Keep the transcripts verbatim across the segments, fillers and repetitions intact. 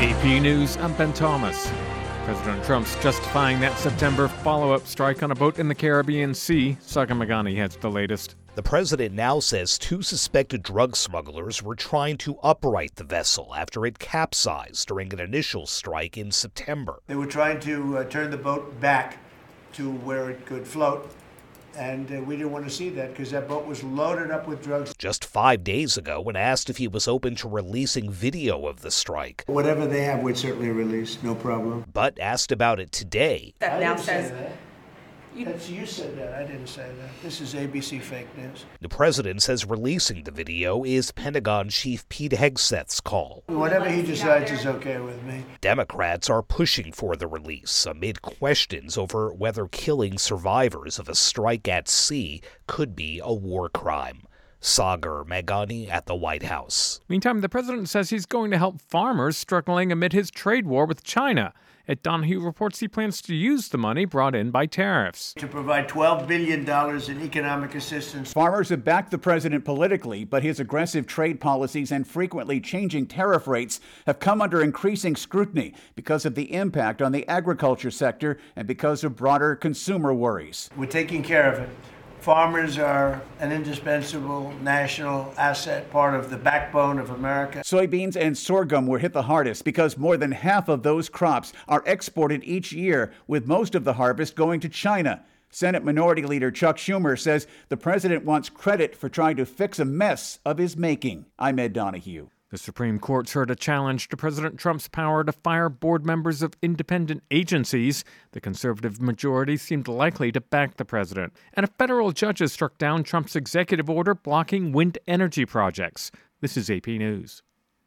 A P News, I'm Ben Thomas. President Trump's justifying that September follow-up strike on a boat in the Caribbean Sea. Saga Magani has the latest. The president now says two suspected drug smugglers were trying to upright the vessel after it capsized during an initial strike in September. They were trying to uh, turn the boat back to where it could float, and uh, we didn't want to see that because that boat was loaded up with drugs. Just five days ago, when asked if he was open to releasing video of the strike. Whatever they have, we'd certainly release, no problem. But asked about it today. That I now didn't says say that. You, That's, you said that. I didn't say that. This is A B C fake news. The president says releasing the video is Pentagon Chief Pete Hegseth's call. Whatever he decides is okay with me. Democrats are pushing for the release amid questions over whether killing survivors of a strike at sea could be a war crime. Sagar Meghani at the White House. Meantime, the president says he's going to help farmers struggling amid his trade war with China. Ed Donahue reports he plans to use the money brought in by tariffs to provide twelve billion dollars in economic assistance. Farmers have backed the president politically, but his aggressive trade policies and frequently changing tariff rates have come under increasing scrutiny because of the impact on the agriculture sector and because of broader consumer worries. We're taking care of it. Farmers are an indispensable national asset, part of the backbone of America. Soybeans and sorghum were hit the hardest because more than half of those crops are exported each year, with most of the harvest going to China. Senate Minority Leader Chuck Schumer says the president wants credit for trying to fix a mess of his making. I'm Ed Donahue. The Supreme Court's heard a challenge to President Trump's power to fire board members of independent agencies. The conservative majority seemed likely to back the president. And a federal judge has struck down Trump's executive order blocking wind energy projects. This is A P News.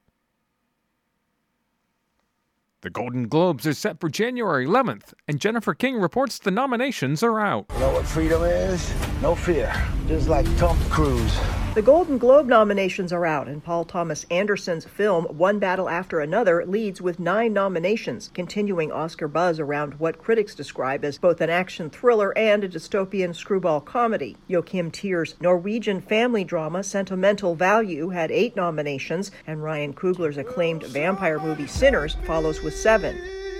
The Golden Globes are set for January eleventh, and Jennifer King reports the nominations are out. You know what freedom is? No fear. Just like Tom Cruise. The Golden Globe nominations are out, and Paul Thomas Anderson's film One Battle After Another leads with nine nominations, continuing Oscar buzz around what critics describe as both an action thriller and a dystopian screwball comedy. Joachim Tier's Norwegian family drama Sentimental Value had eight nominations, and Ryan Coogler's acclaimed vampire movie Sinners follows with seven.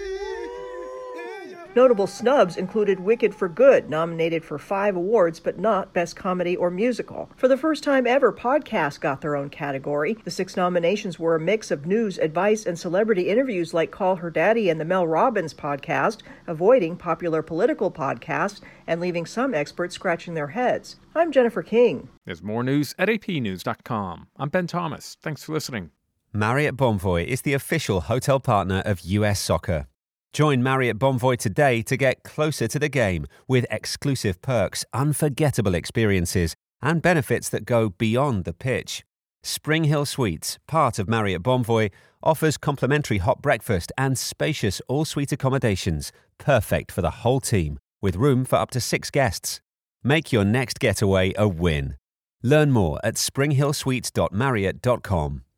Notable snubs included Wicked for Good, nominated for five awards but not Best Comedy or Musical. For the first time ever, podcasts got their own category. The six nominations were a mix of news, advice, and celebrity interviews like Call Her Daddy and the Mel Robbins podcast, avoiding popular political podcasts and leaving some experts scratching their heads. I'm Jennifer King. There's more news at A P news dot com. I'm Ben Thomas. Thanks for listening. Marriott Bonvoy is the official hotel partner of U S Soccer. Join Marriott Bonvoy today to get closer to the game with exclusive perks, unforgettable experiences, and benefits that go beyond the pitch. Spring Hill Suites, part of Marriott Bonvoy, offers complimentary hot breakfast and spacious all-suite accommodations, perfect for the whole team, with room for up to six guests. Make your next getaway a win. Learn more at spring hill suites dot marriott dot com.